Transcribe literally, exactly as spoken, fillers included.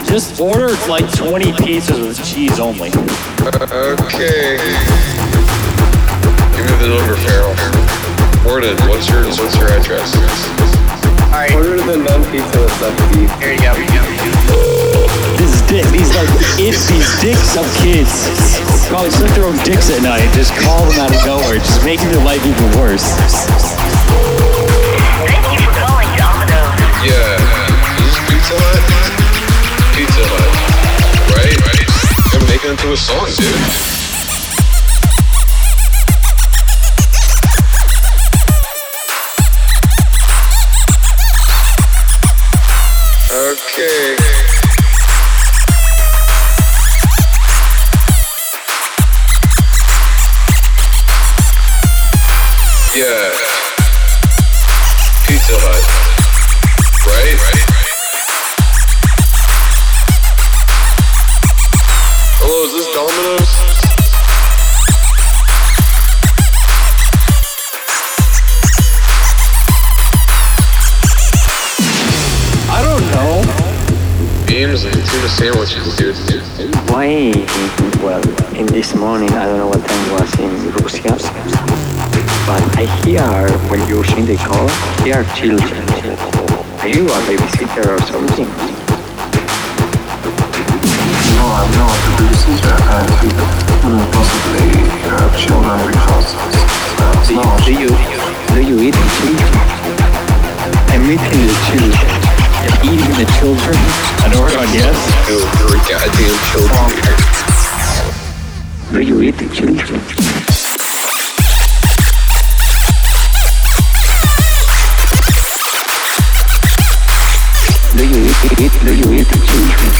Just order like twenty pizzas with cheese only. Okay. Give me the number, Farrell. Morden, what's your what's your address? Alright. Order the non-pizza with left beef. Here you go. Here you go. This dick, these like it's these dicks of kids. Probably suck their own dicks at night. Just call them out of nowhere, just making their life even worse. Thank you for calling Domino's. Yeah. Is this Pizza Hut? Pizza Hut. Right? Right. I'm making it into a song, dude. Okay. Yeah. Pizza Hut. Right? Right? Hello, is this Domino's? I don't know. Beans and tuna sandwiches, dude. Why, well, in this morning, I don't know what time it was in Russia, but I hear when you sing the call, hear children. Are you a babysitter or something? No, I'm not a babysitter, and we couldn't possibly hear children because uh, Do you, no. do you, do you eat the children? I'm eating the children. Eating the children? I don't know, yes. Dude, you're a goddamn children here. Do you eat the children? Do you eat, eat, do you eat the children?